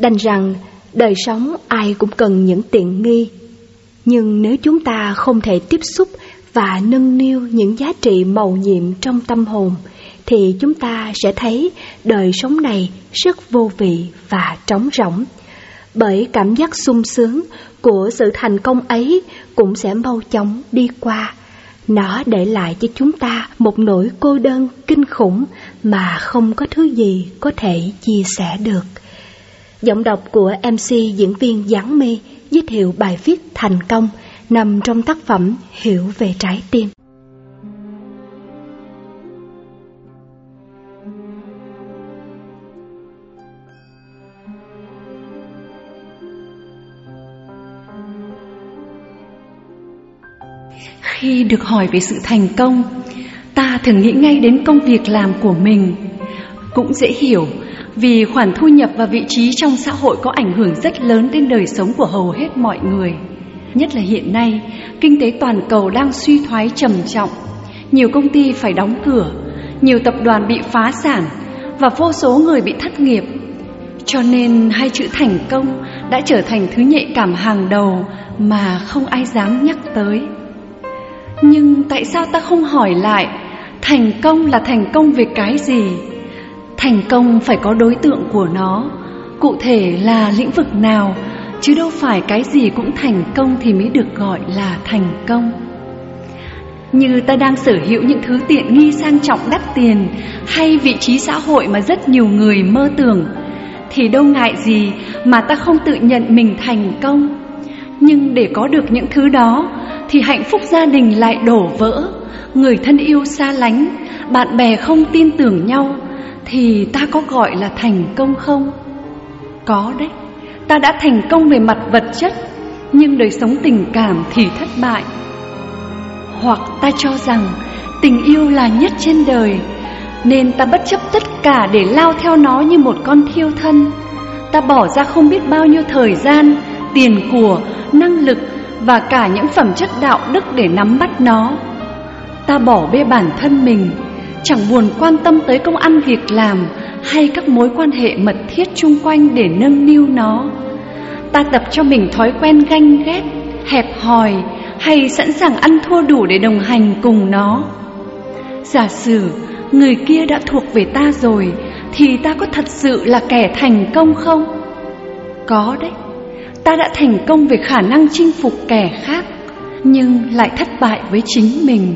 Đành rằng đời sống ai cũng cần những tiện nghi, nhưng nếu chúng ta không thể tiếp xúc và nâng niu những giá trị mầu nhiệm trong tâm hồn, thì chúng ta sẽ thấy đời sống này rất vô vị và trống rỗng. Bởi cảm giác sung sướng của sự thành công ấy cũng sẽ mau chóng đi qua. Nó để lại cho chúng ta một nỗi cô đơn kinh khủng mà không có thứ gì có thể chia sẻ được. Giọng đọc của MC diễn viên Giáng My giới thiệu bài viết Thành Công nằm trong tác phẩm Hiểu về trái tim. Khi được hỏi về sự thành công, ta thường nghĩ ngay đến công việc làm của mình. Cũng dễ hiểu, vì khoản thu nhập và vị trí trong xã hội có ảnh hưởng rất lớn đến đời sống của hầu hết mọi người. Nhất là hiện nay, kinh tế toàn cầu đang suy thoái trầm trọng. Nhiều công ty phải đóng cửa, nhiều tập đoàn bị phá sản và vô số người bị thất nghiệp. Cho nên hai chữ thành công đã trở thành thứ nhạy cảm hàng đầu mà không ai dám nhắc tới. Nhưng tại sao ta không hỏi lại, thành công là thành công về cái gì? Thành công phải có đối tượng của nó, cụ thể là lĩnh vực nào, chứ đâu phải cái gì cũng thành công thì mới được gọi là thành công. Như ta đang sở hữu những thứ tiện nghi sang trọng đắt tiền hay vị trí xã hội mà rất nhiều người mơ tưởng, thì đâu ngại gì mà ta không tự nhận mình thành công. Nhưng để có được những thứ đó thì hạnh phúc gia đình lại đổ vỡ, người thân yêu xa lánh, bạn bè không tin tưởng nhau, thì ta có gọi là thành công không? Có đấy, ta đã thành công về mặt vật chất, nhưng đời sống tình cảm thì thất bại. Hoặc ta cho rằng tình yêu là nhất trên đời, nên ta bất chấp tất cả để lao theo nó như một con thiêu thân. Ta bỏ ra không biết bao nhiêu thời gian, tiền của, năng lực và cả những phẩm chất đạo đức để nắm bắt nó. Ta bỏ bê bản thân mình, chẳng buồn quan tâm tới công ăn việc làm hay các mối quan hệ mật thiết chung quanh để nâng niu nó. Ta tập cho mình thói quen ganh ghét, hẹp hòi hay sẵn sàng ăn thua đủ để đồng hành cùng nó. Giả sử người kia đã thuộc về ta rồi, thì ta có thật sự là kẻ thành công không? Có đấy, ta đã thành công về khả năng chinh phục kẻ khác, nhưng lại thất bại với chính mình.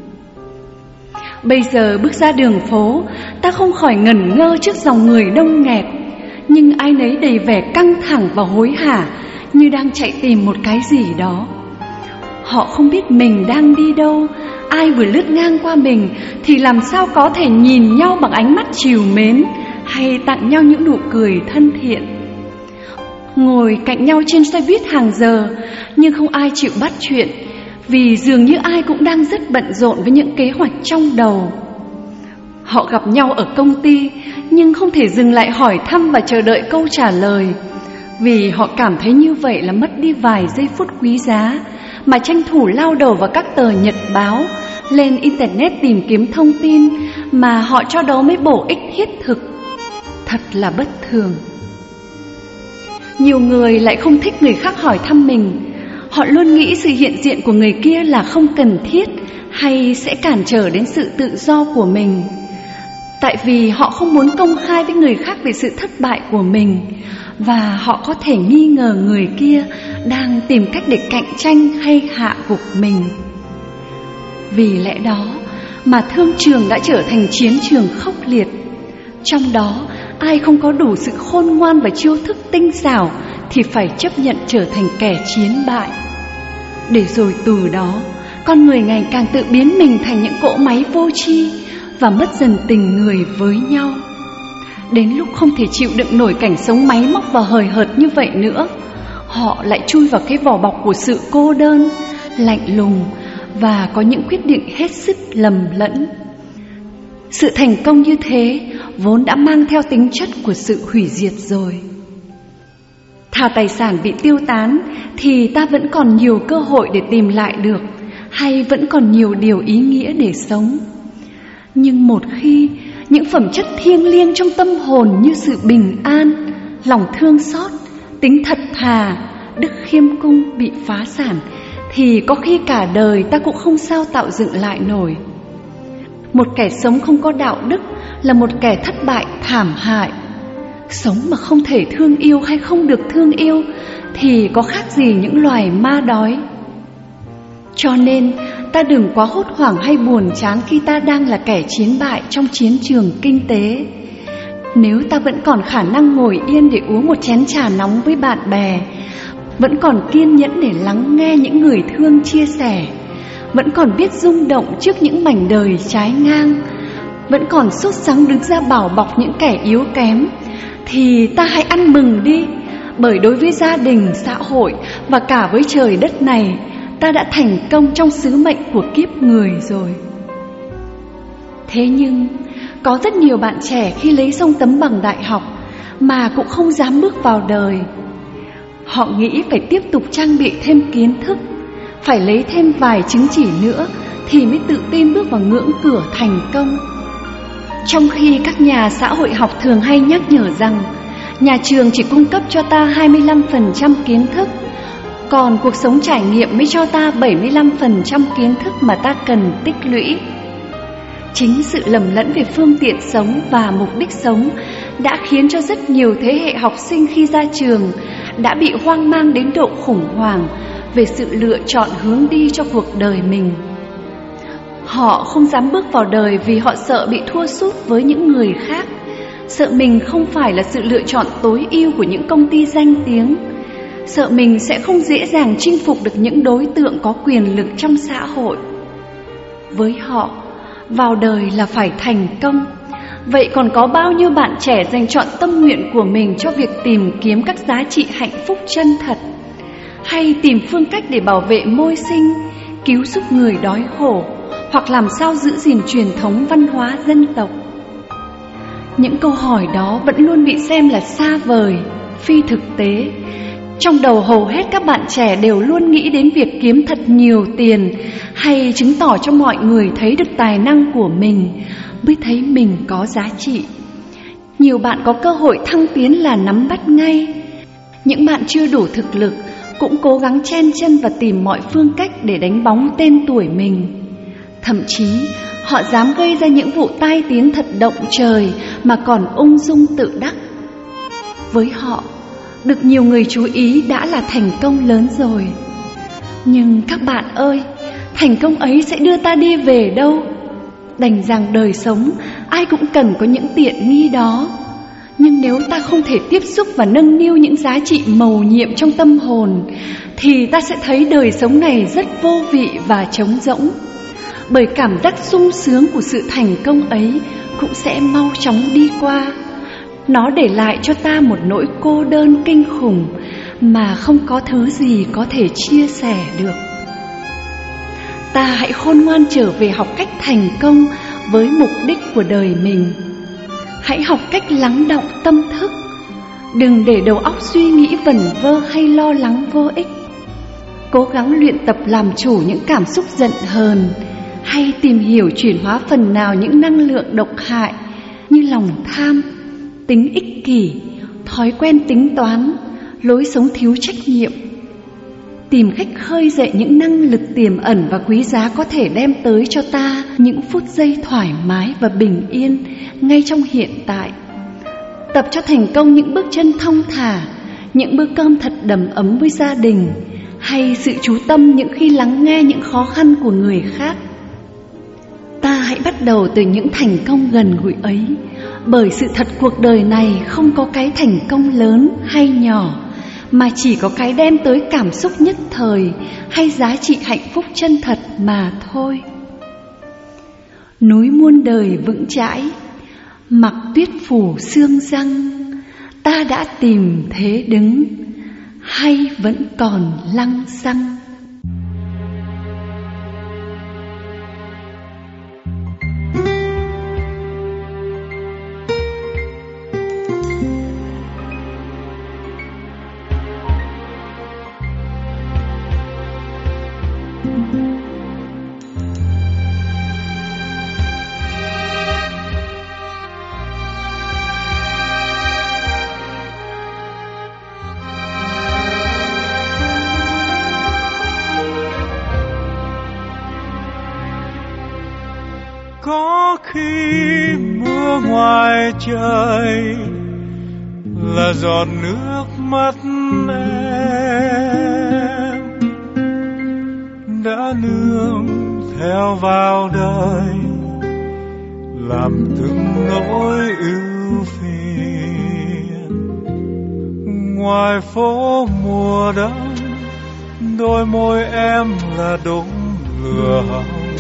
Bây giờ bước ra đường phố, ta không khỏi ngẩn ngơ trước dòng người đông nghẹt, nhưng ai nấy đầy vẻ căng thẳng và hối hả, như đang chạy tìm một cái gì đó. Họ không biết mình đang đi đâu, ai vừa lướt ngang qua mình thì làm sao có thể nhìn nhau bằng ánh mắt trìu mến hay tặng nhau những nụ cười thân thiện. Ngồi cạnh nhau trên xe buýt hàng giờ, nhưng không ai chịu bắt chuyện, vì dường như ai cũng đang rất bận rộn với những kế hoạch trong đầu. Họ gặp nhau ở công ty, nhưng không thể dừng lại hỏi thăm và chờ đợi câu trả lời, vì họ cảm thấy như vậy là mất đi vài giây phút quý giá, mà tranh thủ lao đầu vào các tờ nhật báo, lên internet tìm kiếm thông tin mà họ cho đó mới bổ ích thiết thực. Thật là bất thường. Nhiều người lại không thích người khác hỏi thăm mình. Họ luôn nghĩ sự hiện diện của người kia là không cần thiết hay sẽ cản trở đến sự tự do của mình. Tại vì họ không muốn công khai với người khác về sự thất bại của mình, và họ có thể nghi ngờ người kia đang tìm cách để cạnh tranh hay hạ gục mình. Vì lẽ đó mà thương trường đã trở thành chiến trường khốc liệt. Trong đó, ai không có đủ sự khôn ngoan và chiêu thức tinh xảo thì phải chấp nhận trở thành kẻ chiến bại. Để rồi từ đó, con người ngày càng tự biến mình thành những cỗ máy vô tri và mất dần tình người với nhau. Đến lúc không thể chịu đựng nổi cảnh sống máy móc và hời hợt như vậy nữa, họ lại chui vào cái vỏ bọc của sự cô đơn, lạnh lùng và có những quyết định hết sức lầm lẫn. Sự thành công như thế vốn đã mang theo tính chất của sự hủy diệt rồi. Thà tài sản bị tiêu tán thì ta vẫn còn nhiều cơ hội để tìm lại được, hay vẫn còn nhiều điều ý nghĩa để sống. Nhưng một khi những phẩm chất thiêng liêng trong tâm hồn như sự bình an, lòng thương xót, tính thật thà, đức khiêm cung bị phá sản thì có khi cả đời ta cũng không sao tạo dựng lại nổi. Một kẻ sống không có đạo đức là một kẻ thất bại thảm hại. Sống mà không thể thương yêu hay không được thương yêu thì có khác gì những loài ma đói. Cho nên ta đừng quá hốt hoảng hay buồn chán khi ta đang là kẻ chiến bại trong chiến trường kinh tế. Nếu ta vẫn còn khả năng ngồi yên để uống một chén trà nóng với bạn bè, vẫn còn kiên nhẫn để lắng nghe những người thương chia sẻ, vẫn còn biết rung động trước những mảnh đời trái ngang, vẫn còn sốt sắng đứng ra bảo bọc những kẻ yếu kém, thì ta hãy ăn mừng đi. Bởi đối với gia đình, xã hội và cả với trời đất này, ta đã thành công trong sứ mệnh của kiếp người rồi. Thế nhưng có rất nhiều bạn trẻ khi lấy xong tấm bằng đại học mà cũng không dám bước vào đời. Họ nghĩ phải tiếp tục trang bị thêm kiến thức, phải lấy thêm vài chứng chỉ nữa thì mới tự tin bước vào ngưỡng cửa thành công. Trong khi các nhà xã hội học thường hay nhắc nhở rằng nhà trường chỉ cung cấp cho ta 25% kiến thức, còn cuộc sống trải nghiệm mới cho ta 75% kiến thức mà ta cần tích lũy. Chính sự lầm lẫn về phương tiện sống và mục đích sống đã khiến cho rất nhiều thế hệ học sinh khi ra trường đã bị hoang mang đến độ khủng hoảng về sự lựa chọn hướng đi cho cuộc đời mình. Họ không dám bước vào đời vì họ sợ bị thua sút với những người khác, sợ mình không phải là sự lựa chọn tối ưu của những công ty danh tiếng, sợ mình sẽ không dễ dàng chinh phục được những đối tượng có quyền lực trong xã hội. Với họ, vào đời là phải thành công. Vậy còn có bao nhiêu bạn trẻ dành chọn tâm nguyện của mình cho việc tìm kiếm các giá trị hạnh phúc chân thật, hay tìm phương cách để bảo vệ môi sinh, cứu giúp người đói khổ, hoặc làm sao giữ gìn truyền thống văn hóa dân tộc? Những câu hỏi đó vẫn luôn bị xem là xa vời, phi thực tế. Trong đầu hầu hết các bạn trẻ đều luôn nghĩ đến việc kiếm thật nhiều tiền, hay chứng tỏ cho mọi người thấy được tài năng của mình mới thấy mình có giá trị. Nhiều bạn có cơ hội thăng tiến là nắm bắt ngay. Những bạn chưa đủ thực lực cũng cố gắng chen chân và tìm mọi phương cách để đánh bóng tên tuổi mình. Thậm chí họ dám gây ra những vụ tai tiếng thật động trời mà còn ung dung tự đắc. Với họ, được nhiều người chú ý đã là thành công lớn rồi. Nhưng các bạn ơi, thành công ấy sẽ đưa ta đi về đâu? Đành rằng đời sống ai cũng cần có những tiện nghi đó, nhưng nếu ta không thể tiếp xúc và nâng niu những giá trị mầu nhiệm trong tâm hồn thì ta sẽ thấy đời sống này rất vô vị và trống rỗng. Bởi cảm giác sung sướng của sự thành công ấy cũng sẽ mau chóng đi qua. Nó để lại cho ta một nỗi cô đơn kinh khủng mà không có thứ gì có thể chia sẻ được. Ta hãy khôn ngoan trở về học cách thành công với mục đích của đời mình. Hãy học cách lắng đọng tâm thức, đừng để đầu óc suy nghĩ vẩn vơ hay lo lắng vô ích. Cố gắng luyện tập làm chủ những cảm xúc giận hờn, hay tìm hiểu chuyển hóa phần nào những năng lượng độc hại như lòng tham, tính ích kỷ, thói quen tính toán, lối sống thiếu trách nhiệm. Tìm cách khơi dậy những năng lực tiềm ẩn và quý giá có thể đem tới cho ta những phút giây thoải mái và bình yên ngay trong hiện tại. Tập cho thành công những bước chân thong thả, những bữa cơm thật đầm ấm với gia đình, hay sự chú tâm những khi lắng nghe những khó khăn của người khác. Ta hãy bắt đầu từ những thành công gần gũi ấy, bởi sự thật cuộc đời này không có cái thành công lớn hay nhỏ, mà chỉ có cái đem tới cảm xúc nhất thời hay giá trị hạnh phúc chân thật mà thôi. Núi muôn đời vững chãi, mặc tuyết phủ sương răng, ta đã tìm thế đứng, hay vẫn còn lăng xăng. khi mưa ngoài trời là giọt nước mắt em đã nương theo vào đời, làm từng nỗi ưu phiền. Ngoài phố mùa đông, đôi môi em là đốm lửa hồng.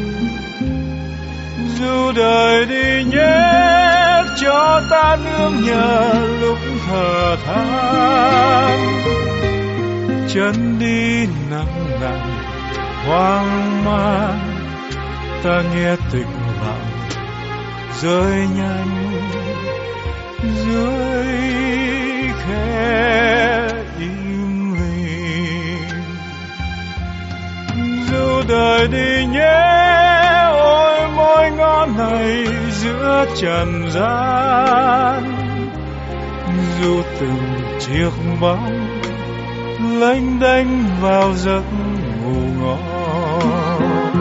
Dù đời đi nhé cho ta nương nhờ lúc thở than, chân đi nặng nặng hoang mang, ta nghe tịch lặng rơi nhanh dưới khe im lìm. Dù đời đi nhé ôi môi ngon này giữa trần gian, dù từng chiếc bóng lênh đênh vào giấc ngủ ngon.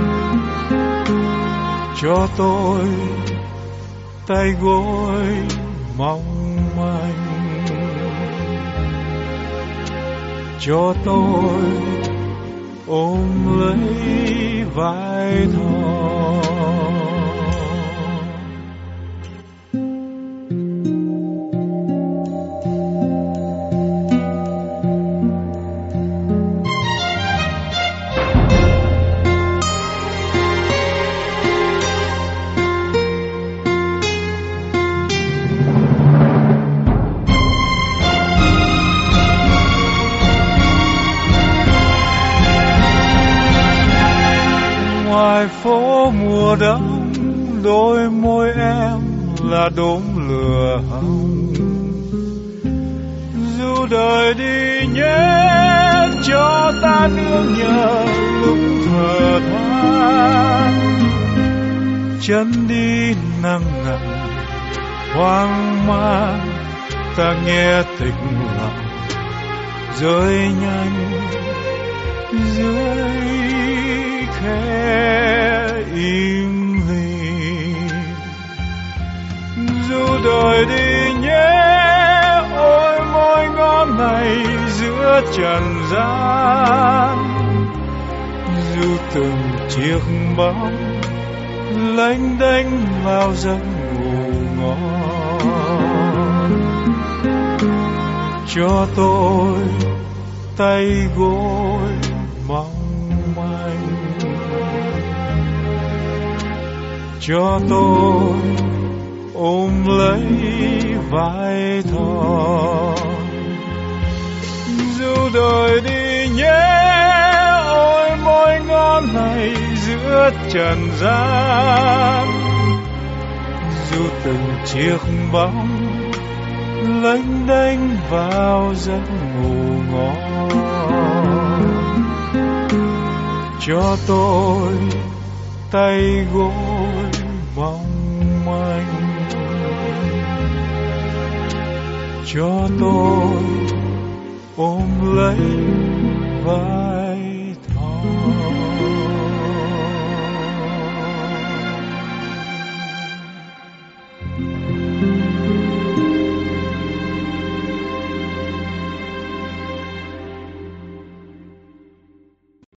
Cho tôi tay gối mong manh, cho tôi ôm lấy vai thò. Ngoài phố mùa đông, đôi môi em là đốm lửa hồng. Dù đời đi nhé cho ta nương nhờ lúc thở than, chân đi nặng nặng hoang mang, ta nghe tịch lặng rơi nhanh dưới khe im lìm. Dù đời đi nhé ôi môi ngon này giữa trần gian, dù từng chiếc bóng lênh đênh vào giấc ngủ ngon. Cho tôi tay gối mong manh, cho tôi ôm lấy vai thò. Dù đời đi nhé ôi môi ngon này giữa trần gian, dù từng chiếc bóng lênh đênh vào giấc ngủ ngon. Cho tôi tay gối mong manh, cho tôi ôm lấy vai thò.